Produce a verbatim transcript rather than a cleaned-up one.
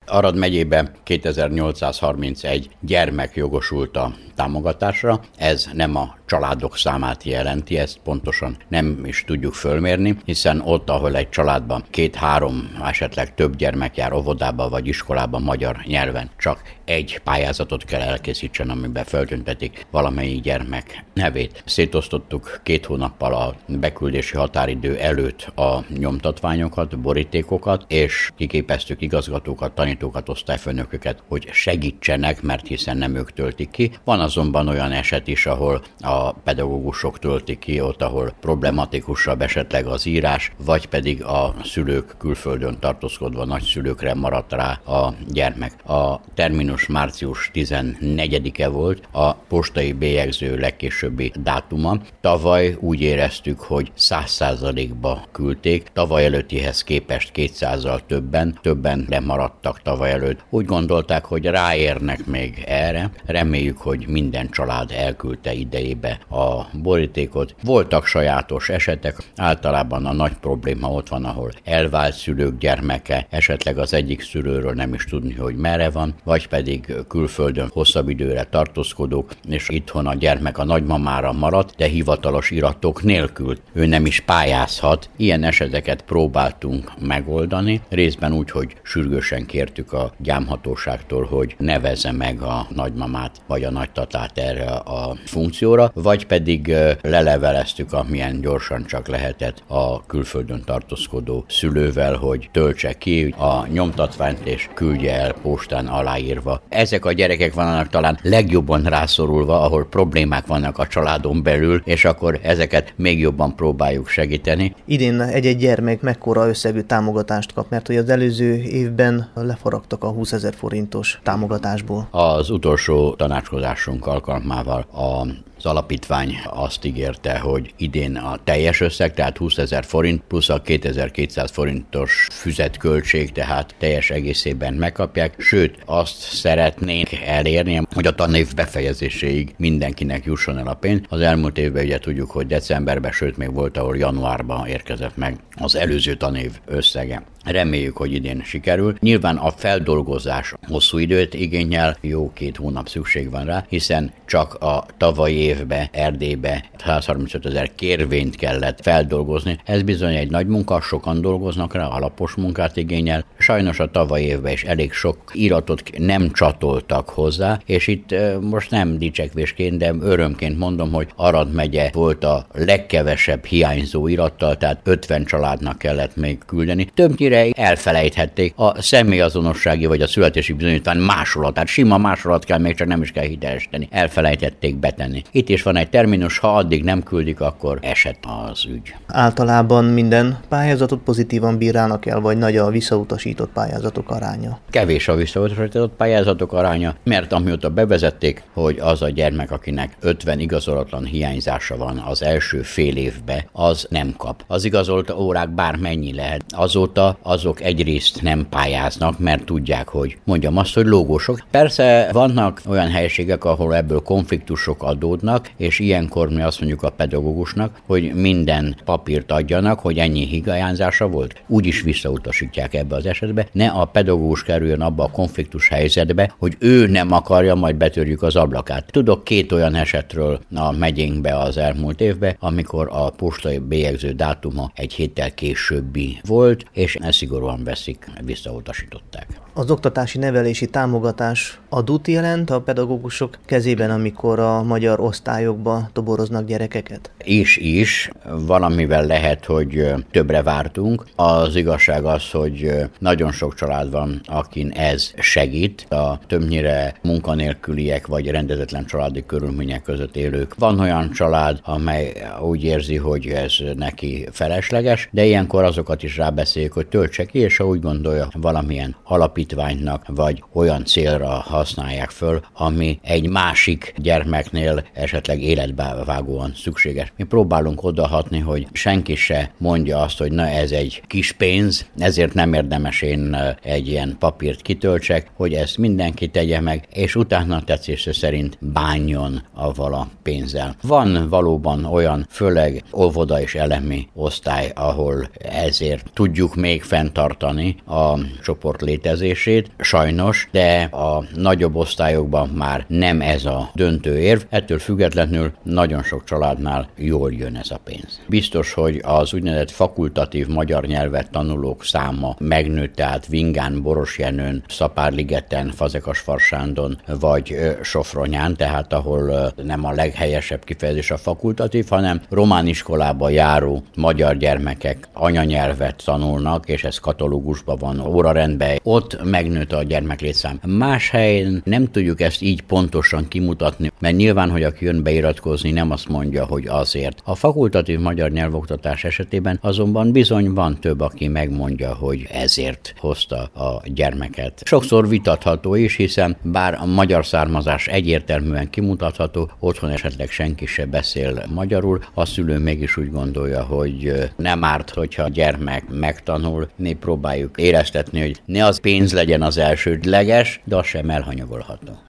Arad megyében kétezer-nyolcszázharmincegy gyermek jogosult a támogatásra. Ez nem a családok számát jelenti, ezt pontosan nem is tudjuk fölmérni, hiszen ott, ahol egy családban két-három, esetleg több gyermek jár óvodába vagy iskolába magyar nyelven, csak egy pályázatot kell elkészítsen, amiben feltüntetik valamelyik gyermek nevét. Szétosztottuk két hónappal a beküldési határidő előtt a nyomtatványokat, borítékokat, és kiképeztük igazgatókat, tanítókat, osztályfőnököket, hogy segítsenek, mert hiszen nem ők töltik ki. Van azonban olyan eset is, ahol a pedagógusok töltik ki, ott, ahol problematikusabb esetleg az írás, vagy pedig a szülők külföldön tartózkodva nagyszülőkre maradt rá a gyermek. A terminus március tizennegyedike volt, a postai bélyegző legkésőbbi dátuma. Tavaly úgy éreztük, hogy száz százalékba küldték, tavaly előttihez képest kétszázzal többen, többen lemaradtak tavaly előtt. Úgy gondolták, hogy ráérnek még erre, reméljük, hogy minden család elküldte idejébe a borítékot. Voltak sajátos esetek, általában a nagy probléma ott van, ahol elvált szülők gyermeke, esetleg az egyik szülőről nem is tudni, hogy merre van, vagy pedig külföldön hosszabb időre tartózkodók, és itthon a gyermek a nagymamára maradt, de hivatalos iratok nélkül. Ő nem is pályázhat. Ilyen eseteket próbáltunk megoldani, részben úgy, hogy sürgősen kértük a gyámhatóságtól, hogy nevezze meg a nagymamát vagy a nagytatát erre a funkcióra, vagy pedig leleveleztük, amilyen gyorsan csak lehetett a külföldön tartózkodó szülővel, hogy töltse ki a nyomtatványt és küldje el postán aláírva. Ezek a gyerekek vannak talán legjobban rászorulva, ahol problémák vannak a családon belül, és akkor ezeket még jobban próbáljuk segíteni. Idén egy-egy gyermek mekkora összegű támogatást kap, mert hogy az előző évben lefaragtak a húszezer forintos támogatásból. Az utolsó tanácskozásunk alkalmával a Az alapítvány azt ígérte, hogy idén a teljes összeg, tehát húszezer forint plusz a kétezer-kétszáz forintos füzetköltség, tehát teljes egészében megkapják, sőt azt szeretnénk elérni, hogy a tanév befejezéséig mindenkinek jusson el a pénz. Az elmúlt évben ugye tudjuk, hogy decemberben, sőt még volt, ahol januárban érkezett meg az előző tanév összege. Reméljük, hogy idén sikerül. Nyilván a feldolgozás hosszú időt igényel, jó két hónap szükség van rá, hiszen csak a tavalyi évben Erdélybe százharmincöt ezer kérvényt kellett feldolgozni. Ez bizony egy nagy munka, sokan dolgoznak rá, alapos munkát igényel. Sajnos a tavalyi évben is elég sok iratot nem csatoltak hozzá, és itt most nem dicsekvésként, de örömként mondom, hogy Arad megye volt a legkevesebb hiányzó irattal, tehát ötven családnak kellett még küldeni. Többnyire elfelejthették a személyazonossági vagy a születési bizonyítvány másolatát. Sima másolat kell, még csak nem is kell hitelesíteni. Elfelejtették betenni. Itt is van egy terminus, ha addig nem küldik, akkor esett az ügy. Általában minden pályázatot pozitívan bírálnak el, vagy nagy a visszautasított pályázatok aránya? Kevés a visszautasított pályázatok aránya, mert amióta bevezették, hogy az a gyermek, akinek ötven igazolatlan hiányzása van az első fél évbe, az nem kap. Az igazolt órák bármennyi lehet. Azóta azok egyrészt nem pályáznak, mert tudják, hogy mondjam azt, hogy lógósok. Persze vannak olyan helységek, ahol ebből konfliktusok adódnak, és ilyenkor mi azt mondjuk a pedagógusnak, hogy minden papírt adjanak, hogy ennyi hiányzása volt. Úgyis visszautasítják ebbe az esetbe. Ne a pedagógus kerüljön abba a konfliktus helyzetbe, hogy ő nem akarja, majd betörjük az ablakát. Tudok két olyan esetről a megyénkbe az elmúlt évben, amikor a postai bélyegző dátuma egy héttel későbbi volt, és ezt szigorúan veszik, visszautasították. Az oktatási nevelési támogatás adót jelent a pedagógusok kezében, amikor a magyar osztályokba toboroznak gyerekeket? Is is. Valamivel lehet, hogy többre vártunk. Az igazság az, hogy nagyon sok család van, akin ez segít. A többnyire munkanélküliek vagy rendezetlen családi körülmények között élők. Van olyan család, amely úgy érzi, hogy ez neki felesleges, de ilyenkor azokat is rábeszéljük, hogy töltse ki, és ha úgy gondolja, valamilyen alapítványnak vagy olyan célra használják föl, ami egy másik gyermeknél esetleg életbevágóan szükséges. Mi próbálunk odahatni, hogy senki se mondja azt, hogy na ez egy kis pénz, ezért nem érdemes én egy ilyen papírt kitöltsek, hogy ezt mindenki tegye meg, és utána tetszése szerint bánjon avval a pénzzel. Van valóban olyan, főleg óvoda és elemi osztály, ahol ezért tudjuk még fenntartani a csoport létezését, emelését, sajnos, de a nagyobb osztályokban már nem ez a döntő érv, ettől függetlenül nagyon sok családnál jól jön ez a pénz. Biztos, hogy az úgynevezett fakultatív magyar nyelvet tanulók száma megnőtt, tehát Vingán, Borosjenőn, Szapárligeten, Fazekas-Farsándon vagy Sofronyán, tehát ahol nem a leghelyesebb kifejezés a fakultatív, hanem román iskolába járó magyar gyermekek anyanyelvet tanulnak, és ez katalógusban van, órarendben. Ott megnőtt a gyermeklétszám. Más helyen nem tudjuk ezt így pontosan kimutatni, mert nyilván, hogy aki jön beiratkozni, nem azt mondja, hogy azért. A fakultatív magyar nyelvoktatás esetében azonban bizony van több, aki megmondja, hogy ezért hozta a gyermeket. Sokszor vitatható is, hiszen bár a magyar származás egyértelműen kimutatható, otthon esetleg senki se beszél magyarul, a szülő mégis úgy gondolja, hogy nem árt, hogyha a gyermek megtanul. Mi próbáljuk éreztetni, hogy ne az pénz legyen az elsődleges, de az sem elhanyagolható.